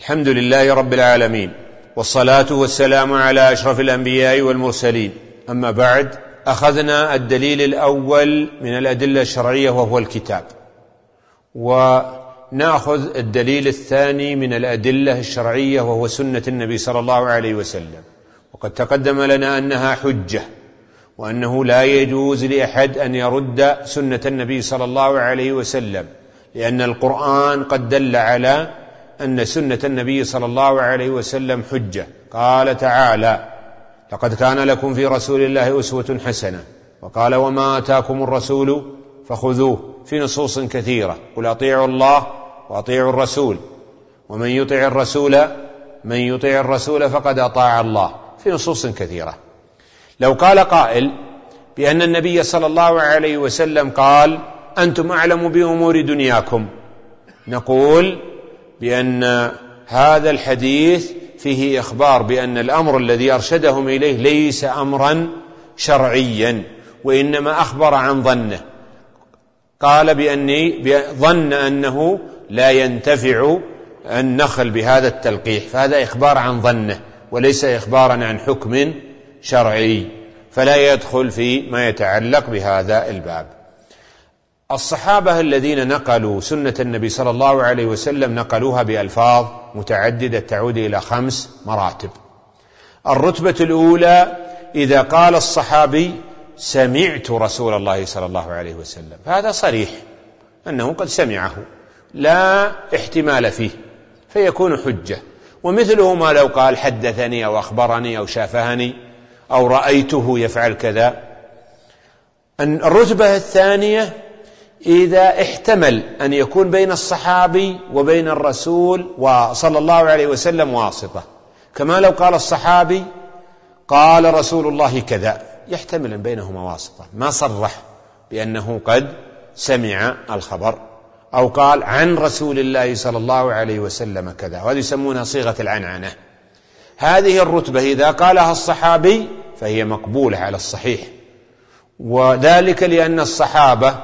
الحمد لله رب العالمين، والصلاة والسلام على أشرف الأنبياء والمرسلين. أما بعد، أخذنا الدليل الأول من الأدلة الشرعية وهو الكتاب، ونأخذ الدليل الثاني من الأدلة الشرعية وهو سنة النبي صلى الله عليه وسلم. وقد تقدم لنا أنها حجة، وأنه لا يجوز لأحد أن يرد سنة النبي صلى الله عليه وسلم، لأن القرآن قد دل على أن سنة النبي صلى الله عليه وسلم حجة. قال تعالى: لقد كان لكم في رسول الله أسوة حسنة. وقال: وما آتاكم الرسول فخذوه، في نصوص كثيرة: قل أطيعوا الله وأطيعوا الرسول، ومن يطيع الرسول فقد أطاع الله، في نصوص كثيرة. لو قال قائل بأن النبي صلى الله عليه وسلم قال: أنتم أعلم بأمور دنياكم، نقول بأن هذا الحديث فيه إخبار بأن الأمر الذي أرشدهم إليه ليس أمرا شرعيا، وإنما أخبر عن ظنه. قال بأني ظن أنه لا ينتفع النخل بهذا التلقيح، فهذا إخبار عن ظنه وليس إخبارا عن حكم شرعي، فلا يدخل في ما يتعلق بهذا الباب. الصحابة الذين نقلوا سنة النبي صلى الله عليه وسلم نقلوها بألفاظ متعددة تعود إلى 5 مراتب. الرتبة الأولى: إذا قال الصحابي: سمعت رسول الله صلى الله عليه وسلم، فهذا صريح أنه قد سمعه، لا احتمال فيه، فيكون حجة. ومثله ما لو قال: حدثني أو أخبرني أو شافهني أو رأيته يفعل كذا. الرتبة الثانية: إذا احتمل أن يكون بين الصحابي وبين الرسول صلى الله عليه وسلم واسطة، كما لو قال الصحابي: قال رسول الله كذا، يحتمل بينهما واسطة، ما صرح بأنه قد سمع الخبر، أو قال عن رسول الله صلى الله عليه وسلم كذا، وهذه يسمونها صيغة العنعنة. هذه الرتبة إذا قالها الصحابي فهي مقبولة على الصحيح، وذلك لأن الصحابة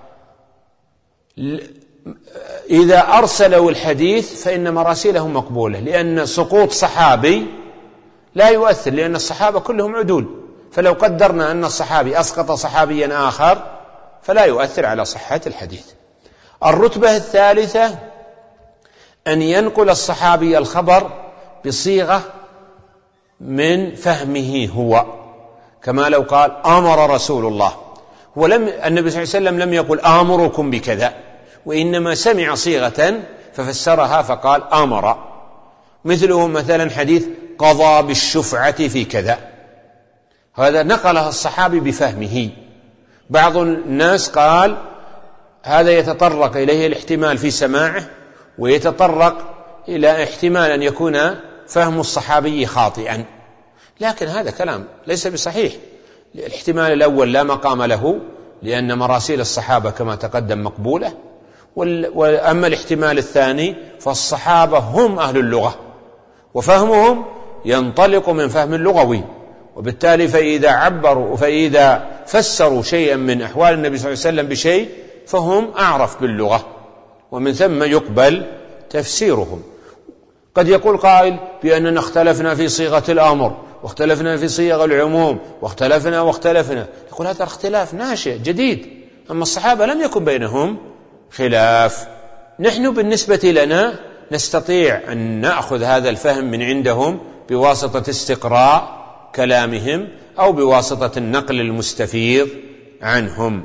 إذا أرسلوا الحديث فإن مراسيلهم مقبولة، لأن سقوط صحابي لا يؤثر، لأن الصحابة كلهم عدول، فلو قدرنا أن الصحابي أسقط صحابيا آخر فلا يؤثر على صحة الحديث. الرتبة الثالثة: أن ينقل الصحابي الخبر بصيغة من فهمه هو، كما لو قال: أمر رسول الله، النبي صلى الله عليه وسلم لم يقل آمركم بكذا، وإنما سمع صيغة ففسرها فقال آمر. مثله مثلا حديث: قضى بالشفعة في كذا، هذا نقلها الصحابي بفهمه. بعض الناس قال هذا يتطرق إليه الاحتمال في سماعه، ويتطرق إلى احتمال أن يكون فهم الصحابي خاطئا، لكن هذا كلام ليس بصحيح. الاحتمال الأول لا مقام له، لأن مراسيل الصحابة كما تقدم مقبولة، وأما الاحتمال الثاني فالصحابة هم أهل اللغة، وفهمهم ينطلق من فهم اللغوي، وبالتالي فإذا فسروا شيئا من أحوال النبي صلى الله عليه وسلم بشيء فهم أعرف باللغة، ومن ثم يقبل تفسيرهم. قد يقول قائل بأننا اختلفنا في صيغة الأمر، واختلفنا في صيغ العموم، واختلفنا. يقول هذا اختلاف ناشئ جديد، أما الصحابة لم يكن بينهم خلاف. نحن بالنسبة لنا نستطيع أن نأخذ هذا الفهم من عندهم بواسطة استقراء كلامهم أو بواسطة النقل المستفيض عنهم.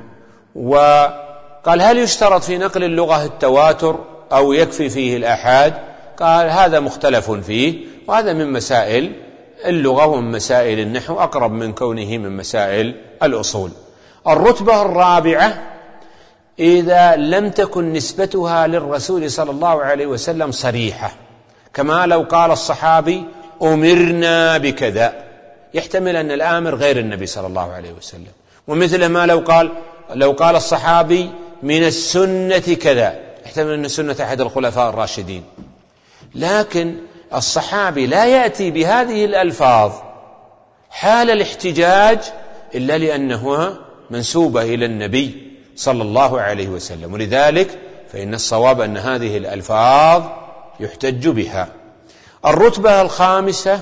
وقال: هل يشترط في نقل اللغة التواتر أو يكفي فيه الآحاد؟ قال: هذا مختلف فيه، وهذا من مسائل اللغة ومن مسائل النحو، أقرب من كونه من مسائل الأصول. الرتبة الرابعة: إذا لم تكن نسبتها للرسول صلى الله عليه وسلم صريحة، كما لو قال الصحابي: أمرنا بكذا، يحتمل أن الآمر غير النبي صلى الله عليه وسلم. ومثل ما لو قال الصحابي: من السنة كذا، يحتمل أن السنة أحد الخلفاء الراشدين. لكن الصحابي لا يأتي بهذه الألفاظ حال الاحتجاج إلا لأنها منسوبة إلى النبي صلى الله عليه وسلم، ولذلك فإن الصواب أن هذه الألفاظ يحتج بها. الرتبة الخامسة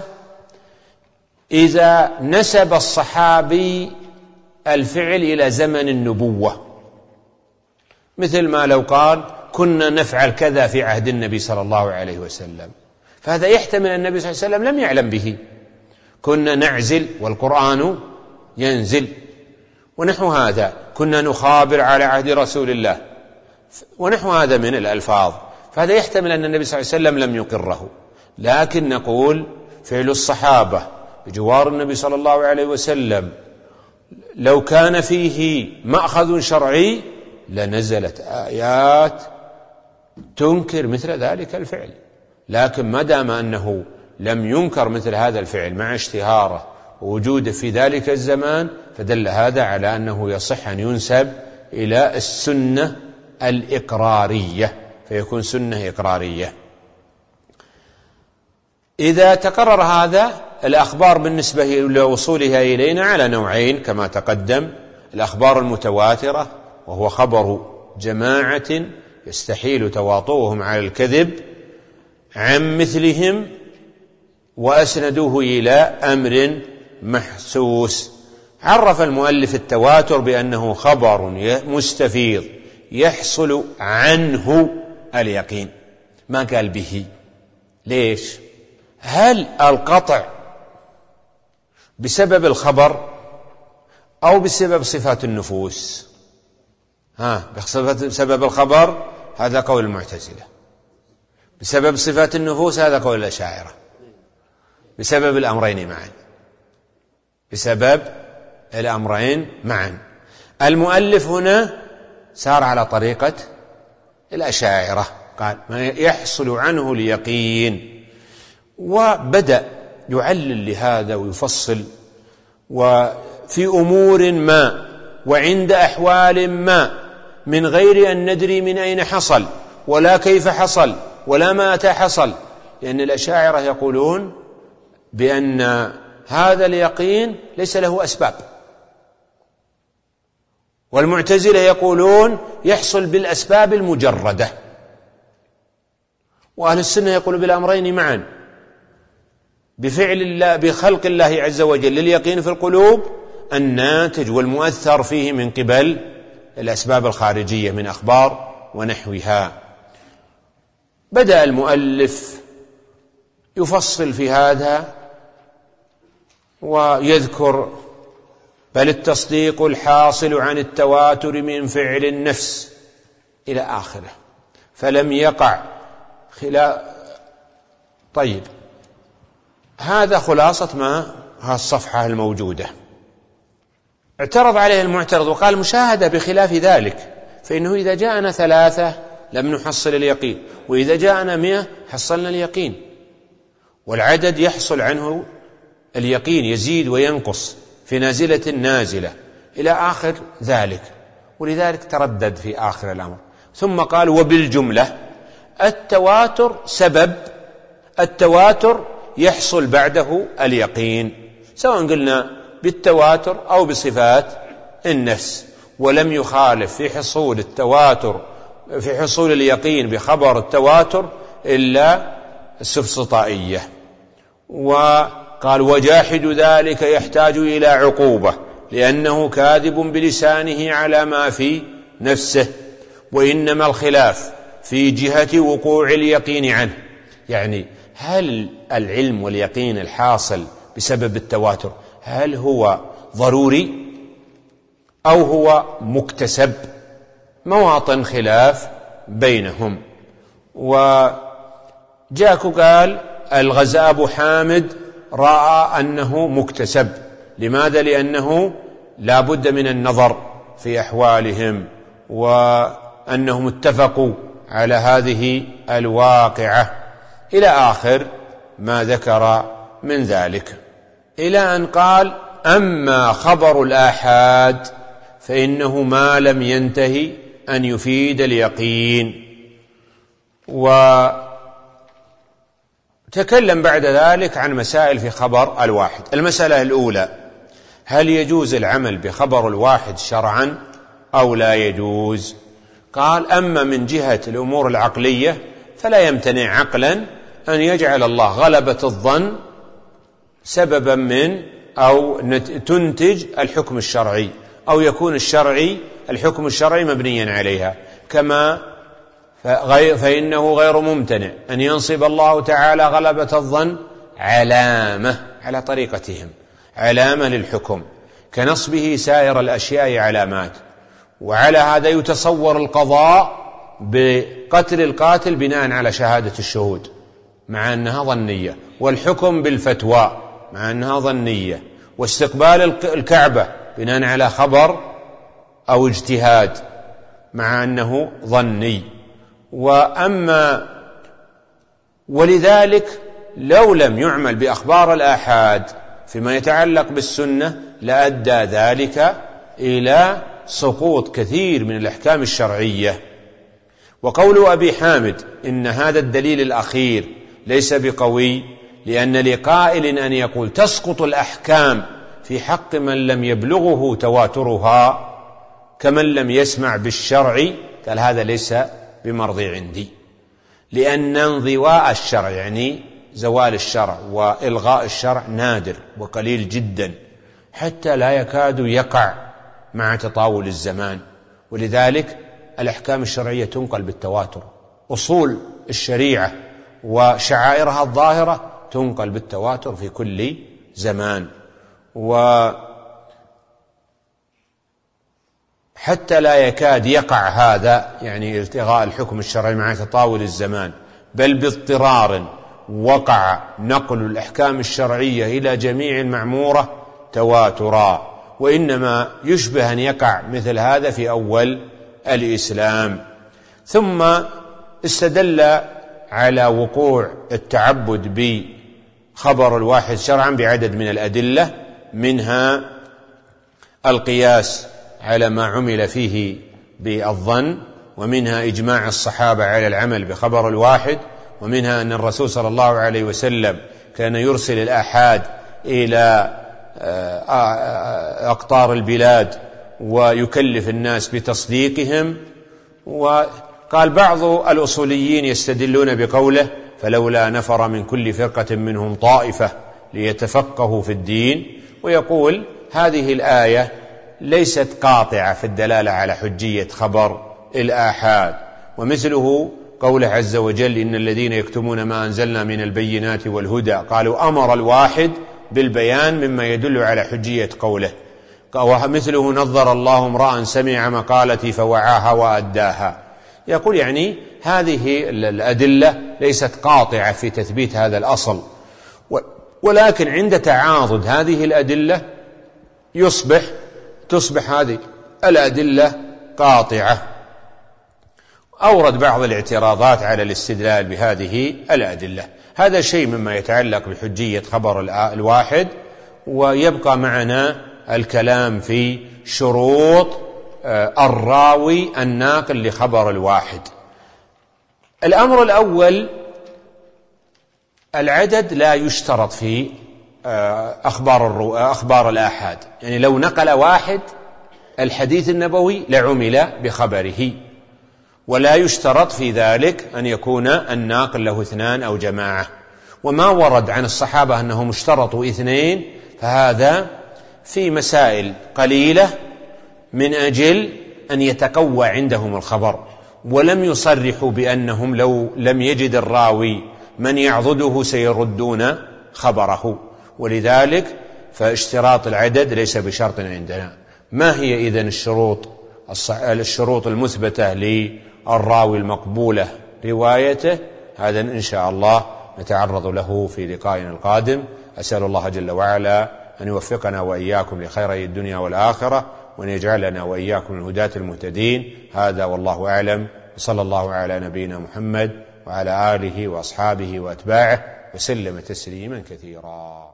إذا نسب الصحابي الفعل إلى زمن النبوة، مثل ما لو قال كنا نفعل كذا في عهد النبي صلى الله عليه وسلم، فهذا يحتمل أن النبي صلى الله عليه وسلم لم يعلم به. كنا نعزل والقرآن ينزل، ونحو هذا. كنا نخابر على عهد رسول الله، ونحو هذا من الألفاظ، فهذا يحتمل أن النبي صلى الله عليه وسلم لم يقره. لكن نقول فعل الصحابة بجوار النبي صلى الله عليه وسلم لو كان فيه مأخذ شرعي لنزلت آيات تنكر مثل ذلك الفعل، لكن ما دام أنه لم ينكر مثل هذا الفعل مع اشتهاره ووجوده في ذلك الزمان، فدل هذا على أنه يصح أن ينسب إلى السنة الإقرارية، فيكون سنة إقرارية. إذا تقرر هذا، الأخبار بالنسبة لوصولها إلينا على نوعين كما تقدم: الأخبار المتواترة وهو خبر جماعة يستحيل تواطؤهم على الكذب عن مثلهم وأسندوه إلى أمر محسوس. عرف المؤلف التواتر بأنه خبر مستفيض يحصل عنه اليقين، ما قال به. ليش؟ هل القطع بسبب الخبر أو بسبب صفات النفوس؟ بسبب الخبر هذا قول المعتزلة، بسبب صفات النفوس هذا قول الأشاعرة، بسبب الأمرين معا، بسبب الأمرين معا. المؤلف هنا سار على طريقة الأشاعرة، قال ما يحصل عنه اليقين، وبدأ يعلل لهذا ويفصل، وفي أمور ما وعند أحوال ما من غير أن ندري من أين حصل ولا كيف حصل ولا متى حصل، لأن الأشاعرة يقولون بأن هذا اليقين ليس له أسباب، والمعتزلة يقولون يحصل بالأسباب المجردة، وأهل السنة يقول بالأمرين معا، بفعل الله بخلق الله عز وجل لليقين في القلوب الناتج والمؤثر فيه من قبل الأسباب الخارجية من أخبار ونحوها. بدأ المؤلف يفصل في هذا ويذكر بل التصديق الحاصل عن التواتر من فعل النفس إلى آخره، فلم يقع خلاف. طيب، هذا خلاصة ما الصفحة الموجودة. اعترض عليه المعترض وقال مشاهدة بخلاف ذلك، فإنه إذا جاءنا 3 لم نحصل اليقين، وإذا جاءنا 100 حصلنا اليقين، والعدد يحصل عنه اليقين يزيد وينقص في نازلة نازلة إلى آخر ذلك، ولذلك تردد في آخر الأمر. ثم قال وبالجملة التواتر سبب، التواتر يحصل بعده اليقين، سواء قلنا بالتواتر أو بصفات النفس، ولم يخالف في حصول التواتر في حصول اليقين بخبر التواتر إلا السفسطائية. وقال وجاحد ذلك يحتاج إلى عقوبة لأنه كاذب بلسانه على ما في نفسه، وإنما الخلاف في جهة وقوع اليقين عنه. يعني هل العلم واليقين الحاصل بسبب التواتر هل هو ضروري أو هو مكتسب؟ مواطن خلاف بينهم. وجاكو قال الغزاء أبو حامد رأى أنه مكتسب. لماذا؟ لأنه لا بد من النظر في أحوالهم، وأنهم اتفقوا على هذه الواقعة، إلى آخر ما ذكر من ذلك، إلى أن قال أما خبر الآحاد فإنه ما لم ينتهي أن يفيد اليقين. وتكلم بعد ذلك عن مسائل في خبر الواحد. المسألة الأولى: هل يجوز العمل بخبر الواحد شرعا أو لا يجوز؟ قال أما من جهة الأمور العقلية فلا يمتنع عقلا أن يجعل الله غلبة الظن سببا من أو تنتج الحكم الشرعي، أو يكون الحكم الشرعي مبنيا عليها، كما فإنه غير ممتنع أن ينصب الله تعالى غلبة الظن علامة على طريقتهم، علامة للحكم، كنصبه سائر الأشياء علامات. وعلى هذا يتصور القضاء بقتل القاتل بناء على شهادة الشهود مع أنها ظنية، والحكم بالفتوى مع أنها ظنية، واستقبال الكعبة بناء على خبر أو اجتهاد مع أنه ظني. ولذلك لو لم يعمل بأخبار الآحاد فيما يتعلق بالسنة لأدى ذلك إلى سقوط كثير من الأحكام الشرعية. وقول أبي حامد إن هذا الدليل الأخير ليس بقوي، لأن لقائل أن يقول تسقط الأحكام في حق من لم يبلغه تواترها كمن لم يسمع بالشرع، قال هذا ليس بمرضي عندي، لأن انضواء الشرع يعني زوال الشرع وإلغاء الشرع نادر وقليل جدا، حتى لا يكاد يقع مع تطاول الزمان. ولذلك الأحكام الشرعية تنقل بالتواتر، أصول الشريعة وشعائرها الظاهرة تنقل بالتواتر في كل زمان. وحتى لا يكاد يقع هذا يعني التغاء الحكم الشرعي مع تطاول الزمان، بل باضطرار وقع نقل الأحكام الشرعية إلى جميع المعمورة تواترا، وإنما يشبه أن يقع مثل هذا في أول الإسلام. ثم استدل على وقوع التعبد بخبر الواحد شرعا بعدد من الأدلة، منها القياس على ما عمل فيه بالظن، ومنها إجماع الصحابة على العمل بخبر الواحد، ومنها أن الرسول صلى الله عليه وسلم كان يرسل الآحاد إلى أقطار البلاد ويكلف الناس بتصديقهم. وقال بعض الأصوليين يستدلون بقوله فلولا نفر من كل فرقة منهم طائفة ليتفقهوا في الدين، ويقول هذه الآية ليست قاطعة في الدلالة على حجية خبر الآحاد. ومثله قوله عز وجل إن الذين يكتمون ما أنزلنا من البينات والهدى، قالوا أمر الواحد بالبيان مما يدل على حجية قوله. ومثله نظر الله امرأ سمع مقالتي فوعاها وأداها. يقول يعني هذه الأدلة ليست قاطعة في تثبيت هذا الأصل، ولكن عند تعاضد هذه الأدلة تصبح هذه الأدلة قاطعة. أورد بعض الاعتراضات على الاستدلال بهذه الأدلة. هذا شيء مما يتعلق بحجية خبر الواحد. ويبقى معنا الكلام في شروط الراوي الناقل لخبر الواحد. الأمر الأول العدد لا يشترط في أخبار الآحاد، يعني لو نقل واحد الحديث النبوي لعمل بخبره، ولا يشترط في ذلك أن يكون الناقل له 2 أو جماعة. وما ورد عن الصحابة أنهم اشترطوا 2 فهذا في مسائل قليلة من أجل أن يتقوى عندهم الخبر، ولم يصرحوا بأنهم لو لم يجد الراوي من يعضده سيردون خبره. ولذلك فاشتراط العدد ليس بشرط عندنا. ما هي إذن الشروط المثبتة للراوي المقبولة روايته؟ هذا إن شاء الله نتعرض له في لقائنا القادم. أسأل الله جل وعلا أن يوفقنا وإياكم لخيري الدنيا والآخرة، وأن يجعلنا وإياكم من الهداة المهتدين. هذا والله أعلم، وصلى الله على نبينا محمد وعلى آله وأصحابه وأتباعه وسلم تسليما كثيرا.